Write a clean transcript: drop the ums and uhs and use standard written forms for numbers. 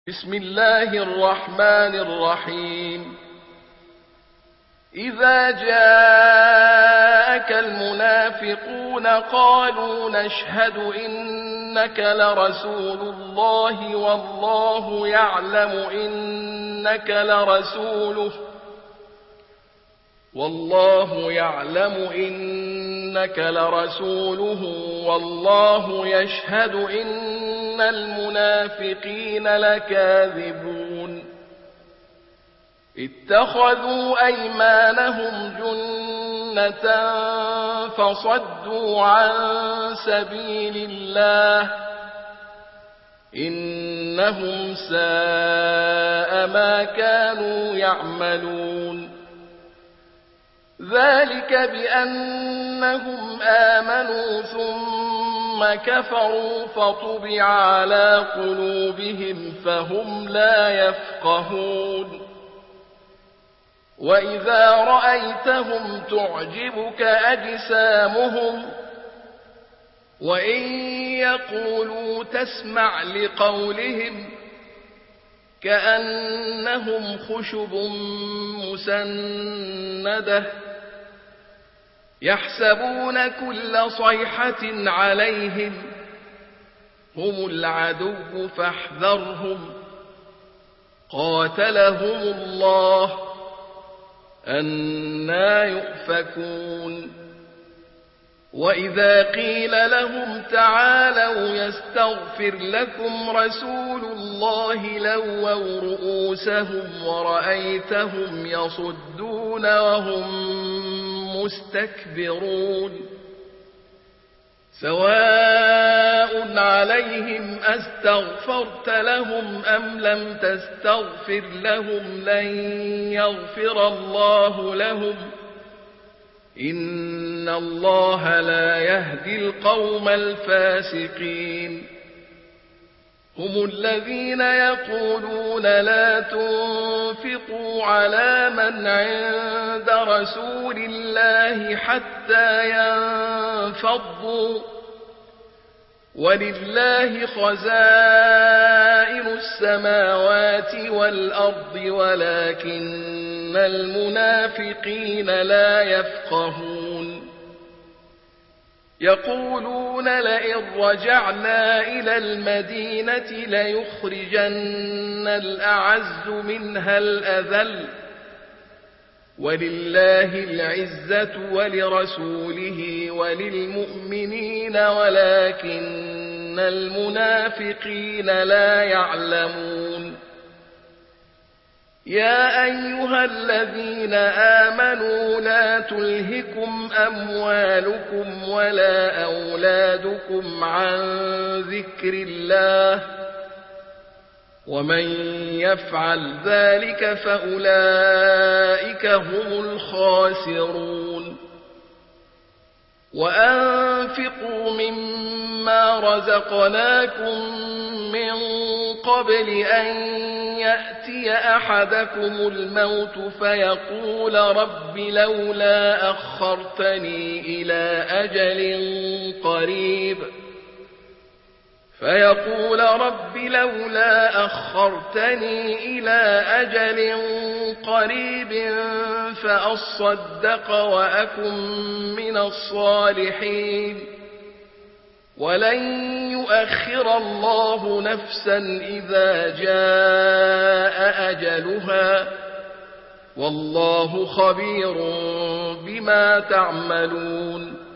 بسم الله الرحمن الرحيم إذا جاءك المنافقون قالوا نشهد إنك لرسول الله والله يعلم إنك لرسوله والله يشهد إن المنافقين لكاذبون اتخذوا أيمانهم جنة فصدوا عن سبيل الله إنهم ساء ما كانوا يعملون ذلك بأنهم آمنوا ثم كفروا فطبع على قلوبهم فهم لا يفقهون وإذا رأيتهم تعجبك أجسامهم وإن يقولوا تسمع لقولهم كأنهم خشب مسندة يحسبون كل صيحة عليهم هم العدو فاحذرهم قاتلهم الله أنى يؤفكون وإذا قيل لهم تعالوا يستغفر لكم رسول الله لووا رؤوسهم ورأيتهم يصدون وهم مستكبرون سواء عليهم أستغفرت لهم أم لم تستغفر لهم لن يغفر الله لهم إن الله لا يهدي القوم الفاسقين هم الذين يقولون لا تنفقوا على من عند رسول الله حتى ينفضوا ولله خزائن السماوات والأرض ولكن المنافقين لا يفقهون يقولون لئن رجعنا إلى المدينة ليخرجن الأعز منها الأذل ولله العزة ولرسوله وللمؤمنين ولكن المنافقين لا يعلمون يا أيها الذين آمنوا لا تلهكم أموالكم ولا أولادكم عن ذكر الله ومن يفعل ذلك فأولئك هم الخاسرون وأنفقوا مما رزقناكم من قبل أن يأتي أحدكم الموت فيقول رب لولا أخرتني إلى أجل قريب فأصدق وأكن من الصالحين ولن يؤخر الله نفسا إذا جاء أجلها والله خبير بما تعملون